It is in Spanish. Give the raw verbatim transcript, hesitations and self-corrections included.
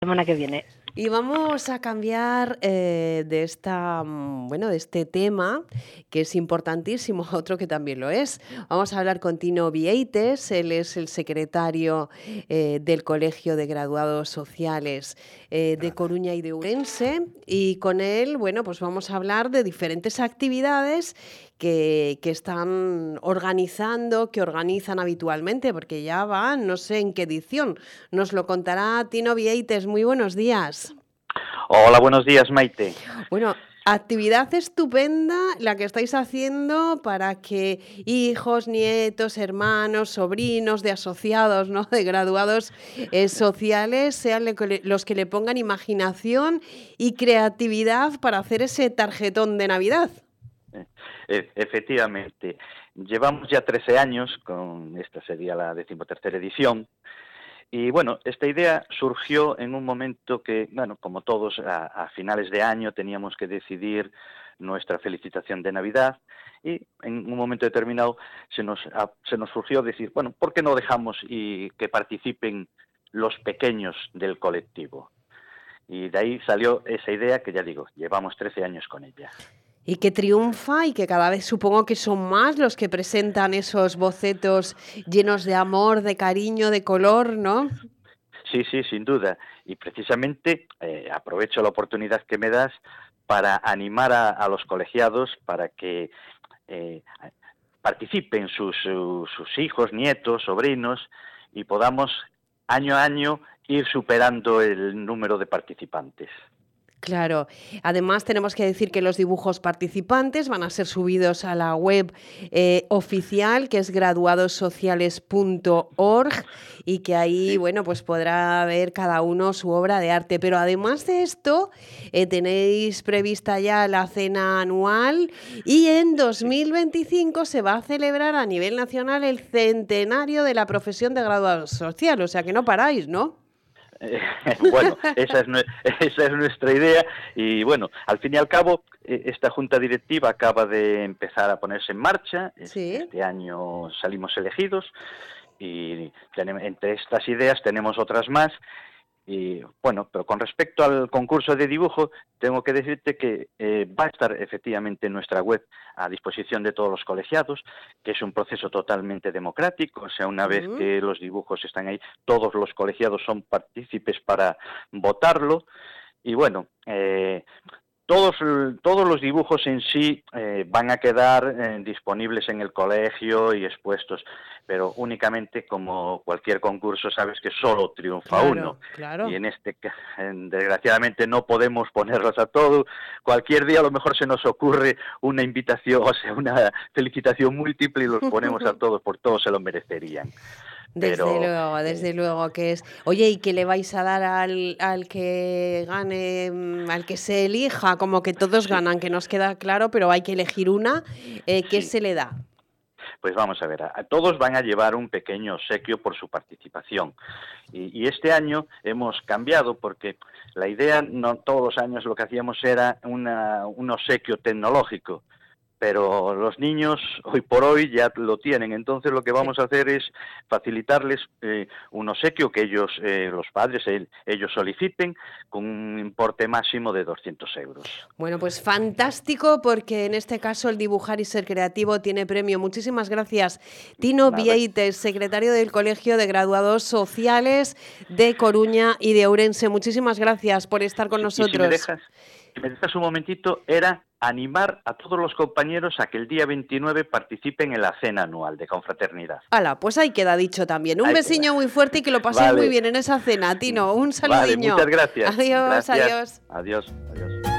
semana que viene. Y vamos a cambiar eh, de esta, mm, bueno, de este tema que es importantísimo, otro que también lo es. Vamos a hablar con Tino Vieites, él es el secretario eh, del Colegio de Graduados Sociales eh, de Coruña y de Ourense, y con él, bueno, pues vamos a hablar de diferentes actividades que, que están organizando, que organizan habitualmente, porque ya van, no sé en qué edición. Nos lo contará Tino Vieites. Muy buenos días. Hola, buenos días, Maite. Bueno, actividad estupenda la que estáis haciendo para que hijos, nietos, hermanos, sobrinos de asociados, ¿no?, de graduados eh, sociales sean le- los que le pongan imaginación y creatividad para hacer ese tarjetón de Navidad. E- efectivamente, llevamos ya trece años, con esta sería la decimotercera edición, y bueno, esta idea surgió en un momento que, bueno, como todos, a, a finales de año teníamos que decidir nuestra felicitación de Navidad, y en un momento determinado se nos, a- se nos surgió decir, bueno, ¿por qué no dejamos y que participen los pequeños del colectivo? Y de ahí salió esa idea que ya digo, llevamos trece años con ella. Y que triunfa y que cada vez supongo que son más los que presentan esos bocetos llenos de amor, de cariño, de color, ¿no? Sí, sí, sin duda. Y precisamente eh, aprovecho la oportunidad que me das para animar a, a los colegiados para que eh, participen sus, sus, sus hijos, nietos, sobrinos, y podamos año a año ir superando el número de participantes. Claro, además tenemos que decir que los dibujos participantes van a ser subidos a la web eh, oficial, que es graduados sociales punto org, y que ahí, Sí. bueno, pues podrá ver cada uno su obra de arte. Pero además de esto, eh, tenéis prevista ya la cena anual, y en dos mil veinticinco se va a celebrar a nivel nacional el centenario de la profesión de graduado social, o sea que no paráis, ¿no? Eh, bueno, esa es, nue- esa es nuestra idea, y bueno, al fin y al cabo, eh, esta junta directiva acaba de empezar a ponerse en marcha. Es- Sí. Este año salimos elegidos, y tenem- entre estas ideas tenemos otras más. Y bueno, pero con respecto al concurso de dibujo, tengo que decirte que eh, va a estar efectivamente en nuestra web a disposición de todos los colegiados, que es un proceso totalmente democrático. O sea, una vez Mm. que los dibujos están ahí, todos los colegiados son partícipes para votarlo. Y bueno, eh, todos, todos los dibujos en sí eh, van a quedar eh, disponibles en el colegio y expuestos, pero únicamente, como cualquier concurso, sabes que solo triunfa uno. Claro, Y claro. en este, ca- en- desgraciadamente, no podemos ponerlos a todos. Cualquier día a lo mejor se nos ocurre una invitación, o sea, una felicitación múltiple, y los ponemos a todos, por todos se lo merecerían. Desde Pero luego, eh, desde luego que es. Oye, ¿y qué le vais a dar al, al que gane, mm, al que se elija? Como que todos sí, ganan, que nos queda claro, pero hay que elegir una. Eh, ¿qué sí. se le da? Pues vamos a ver, a, a todos van a llevar un pequeño obsequio por su participación. Y, y este año hemos cambiado, porque la idea, no todos los años lo que hacíamos era una, un obsequio tecnológico, pero los niños hoy por hoy ya lo tienen. Entonces lo que Sí. vamos a hacer es facilitarles eh, un obsequio que ellos, eh, los padres, el- ellos soliciten, con un importe máximo de doscientos euros. Bueno, pues fantástico, porque en este caso el dibujar y ser creativo tiene premio. Muchísimas gracias, Tino Nada. Vieites, secretario del Colegio de Graduados Sociales de Coruña y de Ourense. Muchísimas gracias por estar con Sí, y si me nosotros. dejas, si me dejas un momentito, era animar a todos los compañeros a que el día veintinueve participen en la cena anual de confraternidad. Hala, pues ahí queda dicho también. Un Ahí queda. besiño muy fuerte y que lo paséis muy Vale, bien en esa cena, Tino. Un vale, muchas saludiño. gracias. Adiós, Gracias. adiós. Adiós, adiós.